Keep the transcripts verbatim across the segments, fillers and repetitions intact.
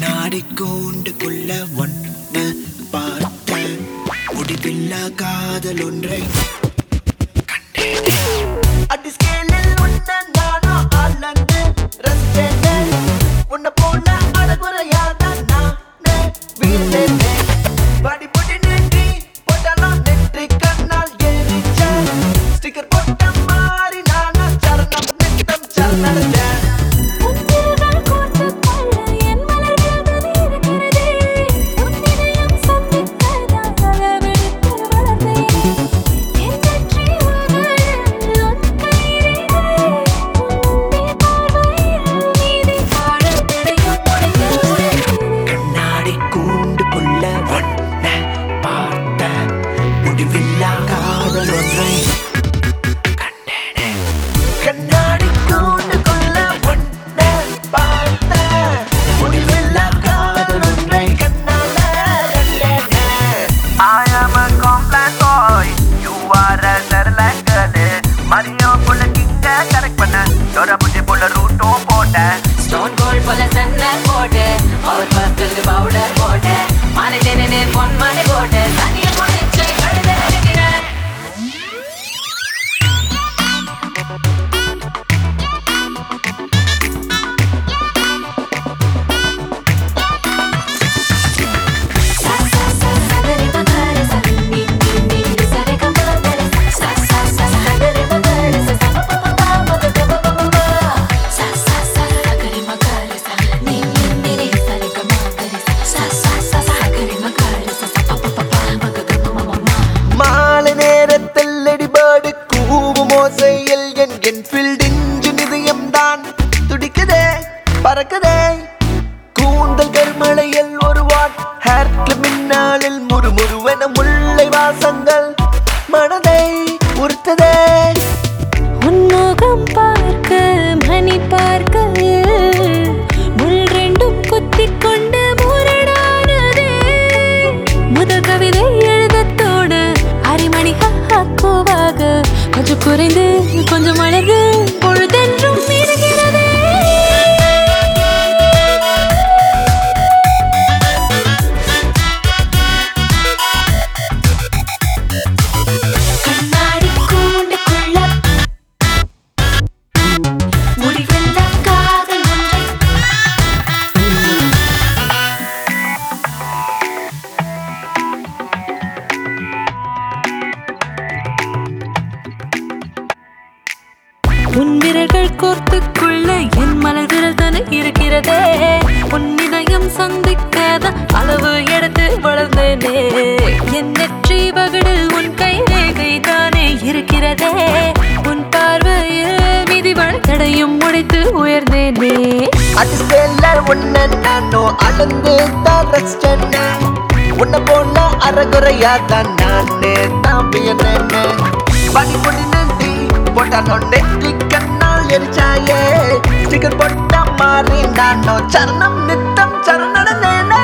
கண்ணாடி கூண்டுக்குள்ள ஒன்ன பார்த்த முடிவில்லா காதல் ஒன்றை கண்டேனே. அடிஸ்கேலில் உன்ன நானோ அளந்து ரசித்தேனே. உன்னை போல அழகுறையாதான் நானே வீழ்ந்தேனே. படி பொடி நெற்றி போட்டாலும் நெற்றி கண்ணால் எரிச்ச ஸ்டிக்கர் போட்ட மாறி நானா சரணம் நித்தம் சரணடைஞ்சேன். Stone cold போல சன்னர் போட்டு அவர் பக்கத்துக்கு பவுடர் போட்டு மாலை தேனே பொன் மாலை போட்டு தனிய போட்டு கழுதை அடிக்கிறேன். பறக்குதே கூந்தல் கருமலையில் ஒரு வாட் ஹேர் கிளிப் மின்னாலில் முறுமுறுவென முல்லை வாசங்கள் மனதை உறுத்ததே. உன்முகம் பார்க்க மணி பார்க்க முள் ரெண்டும் குத்திக் கொண்டு முரடானதே. முதல் கவிதை எழுதத்தோடு அரைமணி ஹாக்குவாக கொஞ்சம் குறைந்து கொஞ்சம் அழகு பொழுதென்றும் இருக்கிறதே. உன் விரல்கள் கோர்த்துக்குள்ள என் மலர் விரல் தானே இருக்கிறதே. உன் இதயம் சந்திக்காத அளவு எடுத்து வளர்ந்தேனே. என் நெற்றி வகடில் உன் கை ரேகை தானே இருக்கிறதே. உன் பார்வையில் மிதி வளர்த்தடையும் உடைத்து உயர்ந்தேனே. அடிஸ்கேலர் உன்ன நானோ அளந்து தான் ரசிச்சேனே. உன்னை போல அறகுறையாதான் நானே தான் வியந்தேனே. படி பொடி நெற்றி போட்டாலும் நெற்றி கண்ணால் எரிச்சாயே ஸ்டிக்கர் போட்ட மாறி நானோ சரணம் நித்தம் சரணடைந்தேனே.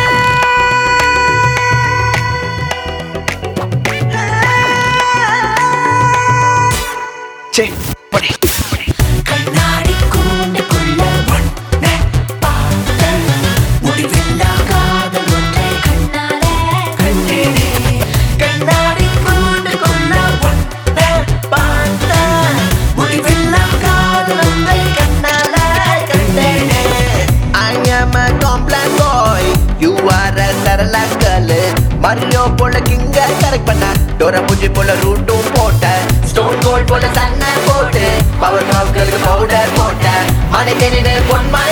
சே படி கண்ணாடி கூண்டுக்குள்ள ஒன்ன பார்த்த முடிவில்லா காதல் ஒன்றை கண்ணாலே கண்டேனே. கண்ணாடி கூண்டுக்குள்ள ஒன்ன பார்த்த முடிவில்லா காதல் ஒன்றை கண்ணாலே கண்டேனே. I am a complain boy, you are a Sarala girl. Mario போல கிங்க கரெக்ட் பண்ண டோரா புஜி போல ரூட்டும் போட்ட ஸ்டோன் கோல்ட் போல சன்னர் போட்டு பவர் மாவுக்கு பவுடர் போட்ட மனை தேனிட பொன்மா